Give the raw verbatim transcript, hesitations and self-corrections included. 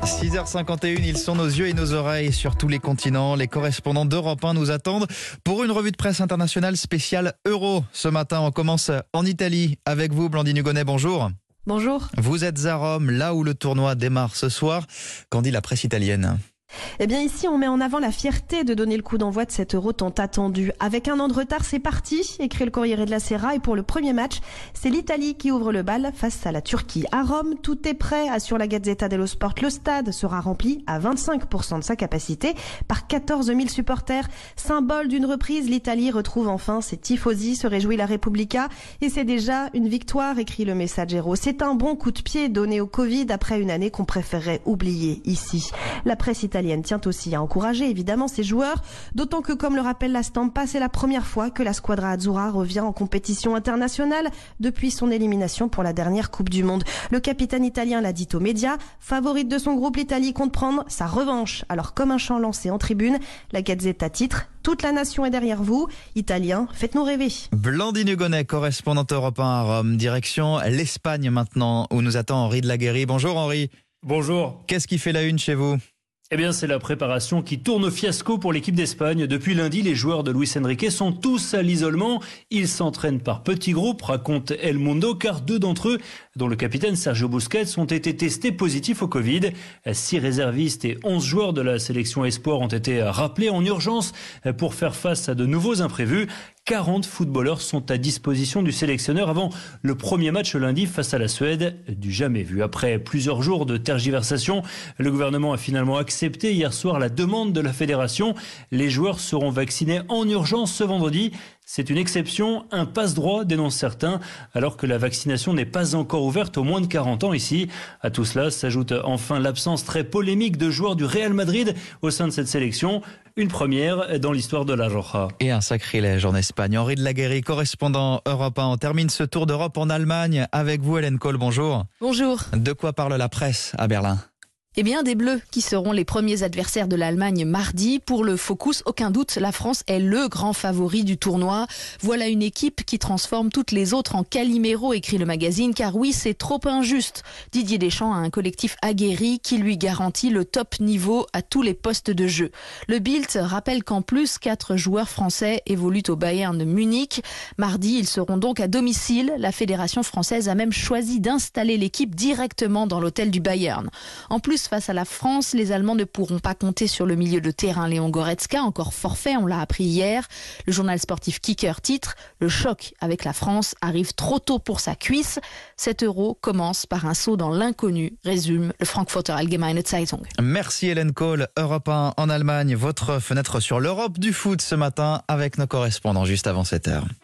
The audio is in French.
six heures cinquante et une, ils sont nos yeux et nos oreilles sur tous les continents. Les correspondants d'Europe un nous attendent pour une revue de presse internationale spéciale Euro. Ce matin, on commence en Italie avec vous, Blandine Hugonnet, bonjour. Bonjour. Vous êtes à Rome, là où le tournoi démarre ce soir. Qu'en dit la presse italienne ? Eh bien ici, on met en avant la fierté de donner le coup d'envoi de cet Euro tant attendu. Avec un an de retard, c'est parti, écrit le Corriere della Sera. Et pour le premier match, c'est l'Italie qui ouvre le bal face à la Turquie. À Rome, tout est prêt, assure la Gazzetta dello Sport. Le stade sera rempli à vingt-cinq pour cent de sa capacité par quatorze mille supporters. Symbole d'une reprise, l'Italie retrouve enfin ses tifosi, se réjouit la Repubblica. Et c'est déjà une victoire, écrit le Messaggero. C'est un bon coup de pied donné au Covid après une année qu'on préférerait oublier ici. La presse italienne tient aussi à encourager évidemment ses joueurs, d'autant que, comme le rappelle la Stampa, c'est la première fois que la Squadra Azzurra revient en compétition internationale depuis son élimination pour la dernière Coupe du Monde. Le capitaine italien l'a dit aux médias, favorite de son groupe, l'Italie compte prendre sa revanche. Alors, comme un chant lancé en tribune, la Gazzetta titre « Toute la nation est derrière vous, Italiens, faites-nous rêver ». Blandine Hugonnet, correspondante Europe un à Rome, direction l'Espagne maintenant, où nous attend Henri de la Guérie. Bonjour Henri. Bonjour. Qu'est-ce qui fait la une chez vous ? Eh bien, c'est la préparation qui tourne au fiasco pour l'équipe d'Espagne. Depuis lundi, les joueurs de Luis Enrique sont tous à l'isolement. Ils s'entraînent par petits groupes, raconte El Mundo, car deux d'entre eux, dont le capitaine Sergio Busquets, ont été testés positifs au Covid. Six réservistes et onze joueurs de la sélection Espoir ont été rappelés en urgence pour faire face à de nouveaux imprévus. quarante footballeurs sont à disposition du sélectionneur avant le premier match lundi face à la Suède, du jamais vu. Après plusieurs jours de tergiversation, le gouvernement a finalement accepté hier soir la demande de la fédération. Les joueurs seront vaccinés en urgence ce vendredi. C'est une exception, un passe-droit, dénoncent certains, alors que la vaccination n'est pas encore ouverte aux moins de quarante ans ici. À tout cela s'ajoute enfin l'absence très polémique de joueurs du Real Madrid au sein de cette sélection. Une première dans l'histoire de la Roja. Et un sacrilège en Espagne. Henri de la Guérie, correspondant Europe un. On termine ce tour d'Europe en Allemagne avec vous, Hélène Kohl. Bonjour. Bonjour. De quoi parle la presse à Berlin ? Eh bien, des Bleus qui seront les premiers adversaires de l'Allemagne mardi. Pour le Focus, aucun doute, la France est le grand favori du tournoi. Voilà une équipe qui transforme toutes les autres en Calimero, écrit le magazine, car oui, c'est trop injuste. Didier Deschamps a un collectif aguerri qui lui garantit le top niveau à tous les postes de jeu. Le Bild rappelle qu'en plus, quatre joueurs français évoluent au Bayern de Munich. Mardi, ils seront donc à domicile. La fédération française a même choisi d'installer l'équipe directement dans l'hôtel du Bayern. En plus, face à la France, les Allemands ne pourront pas compter sur le milieu de terrain Léon Goretzka, encore forfait, on l'a appris hier. Le journal sportif Kicker titre « Le choc avec la France arrive trop tôt pour sa cuisse ». Cet Euro commence par un saut dans l'inconnu, résume le Frankfurter Allgemeine Zeitung. Merci Hélène Kohl. Europe un en Allemagne, votre fenêtre sur l'Europe du foot ce matin avec nos correspondants juste avant sept heures.